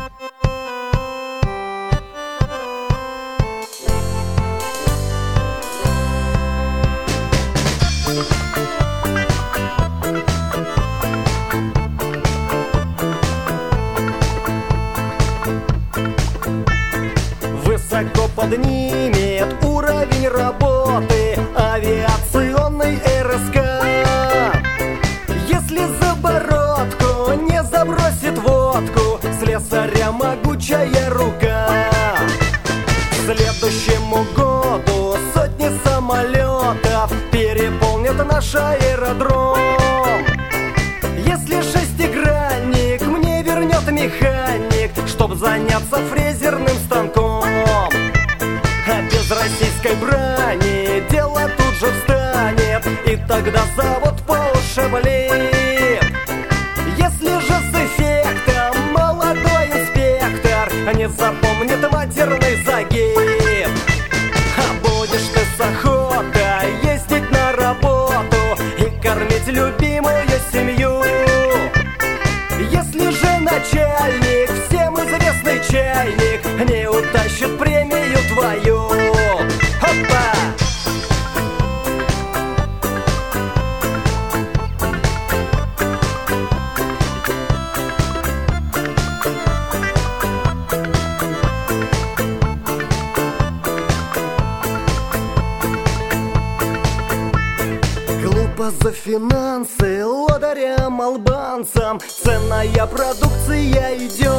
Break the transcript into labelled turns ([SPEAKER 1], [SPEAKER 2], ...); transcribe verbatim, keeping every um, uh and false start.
[SPEAKER 1] Высоко поднимет уровень работы авиационный эр эс ка. Если за бородку не забросит водку, слесаря могучая рука. К следующему году сотни самолетов переполнят наш аэродром. Если шестигранник мне вернет механик, чтоб заняться фрезерным станком, а без российской брани дело тут же встанет, и тогда завод пошевлит. Если же с эффектом молодой инспектор не запомнит матерный загиб, а будешь ты с охотой ездить на работу и кормить любимую семью. Если же начальник, всем известный чайник, не утащит премию твою. Опа! Глупо за финансы лодырям, албанцам ценная продукция идет.